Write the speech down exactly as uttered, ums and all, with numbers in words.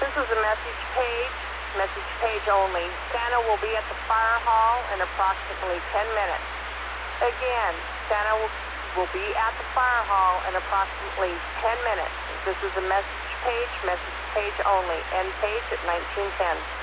This is a message page, message page only. Santa will be at the fire hall in approximately ten minutes. Again, Santa will, will be at the fire hall in approximately ten minutes. This is a message page, message page only. End page at nineteen ten.